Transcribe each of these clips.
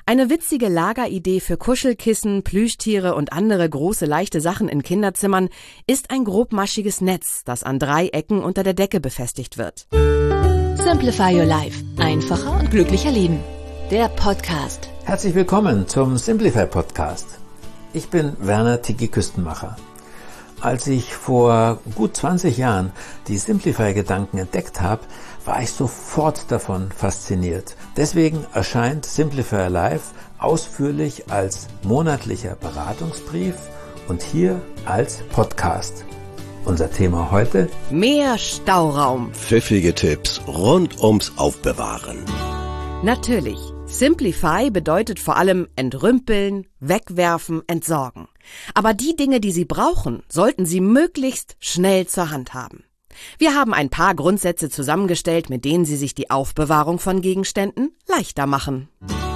Eine witzige Lageridee für Kuschelkissen, Plüschtiere und andere große leichte Sachen in Kinderzimmern ist ein grobmaschiges Netz, das an 3 Ecken unter der Decke befestigt wird. Simplify Your Life. Einfacher und glücklicher leben. Der Podcast. Herzlich willkommen zum Simplify Podcast. Ich bin Werner Tiki Küstenmacher. Als ich vor gut 20 Jahren die Simplify-Gedanken entdeckt habe, war ich sofort davon fasziniert. Deswegen erscheint Simplify Your Life ausführlich als monatlicher Beratungsbrief und hier als Podcast. Unser Thema heute: Mehr Stauraum. Pfiffige Tipps rund ums Aufbewahren. Natürlich. Simplify bedeutet vor allem entrümpeln, wegwerfen, entsorgen. Aber die Dinge, die Sie brauchen, sollten Sie möglichst schnell zur Hand haben. Wir haben ein paar Grundsätze zusammengestellt, mit denen Sie sich die Aufbewahrung von Gegenständen leichter machen.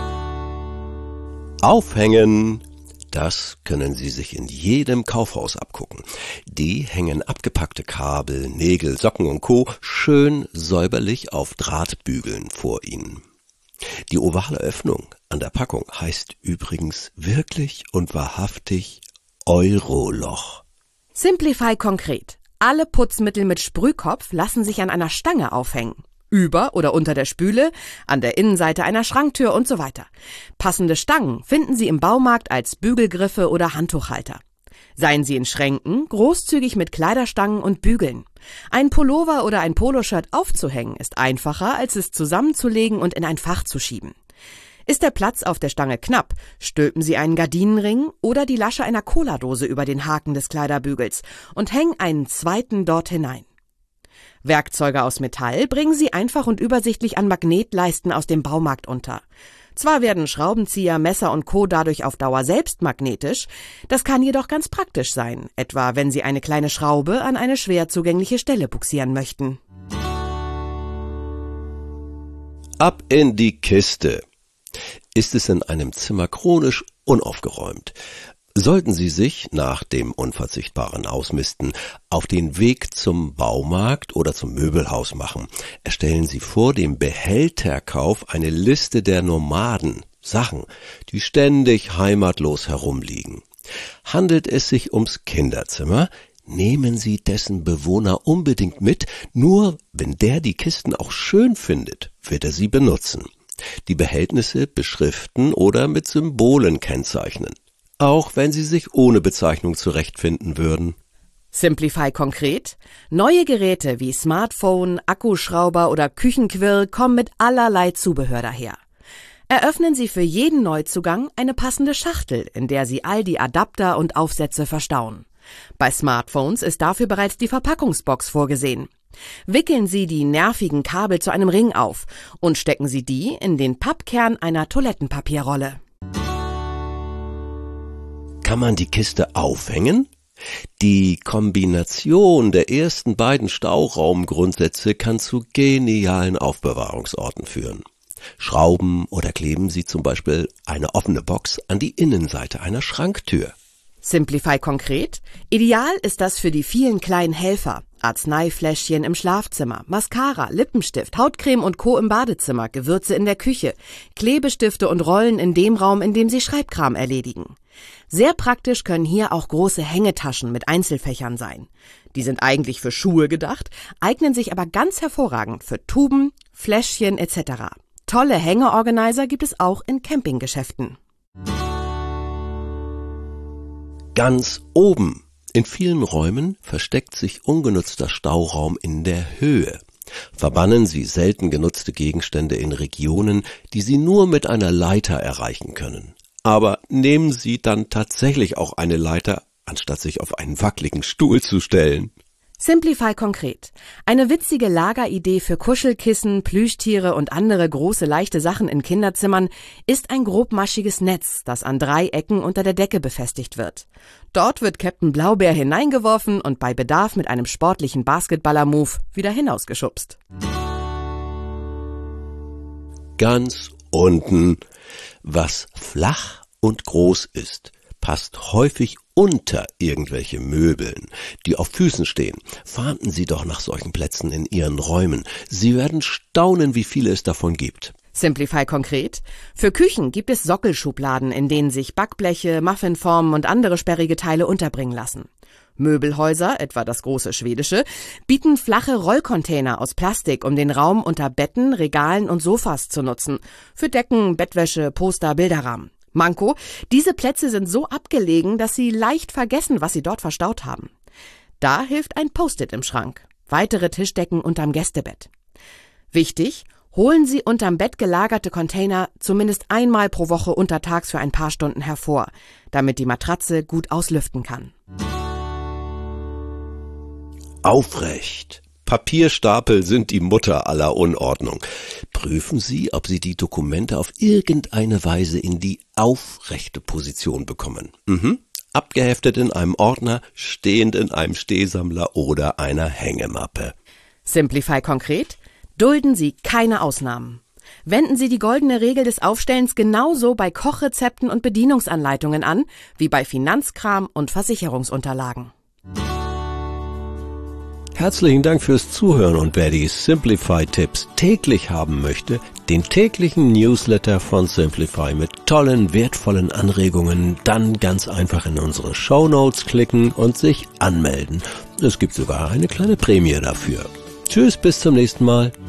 Aufhängen. Das können Sie sich in jedem Kaufhaus abgucken. Die hängen abgepackte Kabel, Nägel, Socken und Co. schön säuberlich auf Drahtbügeln vor Ihnen. Die ovale Öffnung an der Packung heißt übrigens wirklich und wahrhaftig Euroloch. Simplify konkret. Alle Putzmittel mit Sprühkopf lassen sich an einer Stange aufhängen. Über oder unter der Spüle, an der Innenseite einer Schranktür und so weiter. Passende Stangen finden Sie im Baumarkt als Bügelgriffe oder Handtuchhalter. Seien Sie in Schränken großzügig mit Kleiderstangen und Bügeln. Ein Pullover oder ein Poloshirt aufzuhängen ist einfacher, als es zusammenzulegen und in ein Fach zu schieben. Ist der Platz auf der Stange knapp, stülpen Sie einen Gardinenring oder die Lasche einer Cola-Dose über den Haken des Kleiderbügels und hängen einen zweiten dort hinein. Werkzeuge aus Metall bringen Sie einfach und übersichtlich an Magnetleisten aus dem Baumarkt unter. Zwar werden Schraubenzieher, Messer und Co. dadurch auf Dauer selbst magnetisch, das kann jedoch ganz praktisch sein, etwa wenn Sie eine kleine Schraube an eine schwer zugängliche Stelle bugsieren möchten. Ab in die Kiste. Ist es in einem Zimmer chronisch unaufgeräumt, sollten Sie sich nach dem unverzichtbaren Ausmisten auf den Weg zum Baumarkt oder zum Möbelhaus machen. Erstellen Sie vor dem Behälterkauf eine Liste der Nomaden, Sachen, die ständig heimatlos herumliegen. Handelt es sich ums Kinderzimmer, nehmen Sie dessen Bewohner unbedingt mit, nur wenn der die Kisten auch schön findet, wird er sie benutzen. Die Behältnisse beschriften oder mit Symbolen kennzeichnen, auch wenn sie sich ohne Bezeichnung zurechtfinden würden. Simplify konkret. Neue Geräte wie Smartphone, Akkuschrauber oder Küchenquirl kommen mit allerlei Zubehör daher. Eröffnen Sie für jeden Neuzugang eine passende Schachtel, in der Sie all die Adapter und Aufsätze verstauen. Bei Smartphones ist dafür bereits die Verpackungsbox vorgesehen. Wickeln Sie die nervigen Kabel zu einem Ring auf und stecken Sie die in den Pappkern einer Toilettenpapierrolle. Kann man die Kiste aufhängen? Die Kombination der ersten beiden Stauraumgrundsätze kann zu genialen Aufbewahrungsorten führen. Schrauben oder kleben Sie zum Beispiel eine offene Box an die Innenseite einer Schranktür. Simplify konkret. Ideal ist das für die vielen kleinen Helfer. Arzneifläschchen im Schlafzimmer, Mascara, Lippenstift, Hautcreme und Co. im Badezimmer, Gewürze in der Küche, Klebestifte und Rollen in dem Raum, in dem Sie Schreibkram erledigen. Sehr praktisch können hier auch große Hängetaschen mit Einzelfächern sein. Die sind eigentlich für Schuhe gedacht, eignen sich aber ganz hervorragend für Tuben, Fläschchen etc. Tolle Hängeorganizer gibt es auch in Campinggeschäften. Ganz oben. In vielen Räumen versteckt sich ungenutzter Stauraum in der Höhe. Verbannen Sie selten genutzte Gegenstände in Regionen, die Sie nur mit einer Leiter erreichen können. Aber nehmen Sie dann tatsächlich auch eine Leiter, anstatt sich auf einen wackeligen Stuhl zu stellen. Simplify konkret. Eine witzige Lageridee für Kuschelkissen, Plüschtiere und andere große leichte Sachen in Kinderzimmern ist ein grobmaschiges Netz, das an 3 Ecken unter der Decke befestigt wird. Dort wird Captain Blaubeer hineingeworfen und bei Bedarf mit einem sportlichen Basketballer-Move wieder hinausgeschubst. Ganz unten. Was flach und groß ist, passt häufig unter irgendwelche Möbeln, die auf Füßen stehen. Fahnden Sie doch nach solchen Plätzen in Ihren Räumen. Sie werden staunen, wie viele es davon gibt. Simplify konkret. Für Küchen gibt es Sockelschubladen, in denen sich Backbleche, Muffinformen und andere sperrige Teile unterbringen lassen. Möbelhäuser, etwa das große schwedische, bieten flache Rollcontainer aus Plastik, um den Raum unter Betten, Regalen und Sofas zu nutzen. Für Decken, Bettwäsche, Poster, Bilderrahmen. Manko: diese Plätze sind so abgelegen, dass Sie leicht vergessen, was Sie dort verstaut haben. Da hilft ein Post-it im Schrank. Weitere Tischdecken unterm Gästebett. Wichtig: holen Sie unterm Bett gelagerte Container zumindest einmal pro Woche untertags für ein paar Stunden hervor, damit die Matratze gut auslüften kann. Aufrecht. Papierstapel sind die Mutter aller Unordnung. Prüfen Sie, ob Sie die Dokumente auf irgendeine Weise in die aufrechte Position bekommen. Abgeheftet in einem Ordner, stehend in einem Stehsammler oder einer Hängemappe. Simplify konkret. Dulden Sie keine Ausnahmen. Wenden Sie die goldene Regel des Aufstellens genauso bei Kochrezepten und Bedienungsanleitungen an, wie bei Finanzkram und Versicherungsunterlagen. Herzlichen Dank fürs Zuhören, und wer die Simplify-Tipps täglich haben möchte, den täglichen Newsletter von Simplify mit tollen, wertvollen Anregungen, dann ganz einfach in unsere Shownotes klicken und sich anmelden. Es gibt sogar eine kleine Prämie dafür. Tschüss, bis zum nächsten Mal.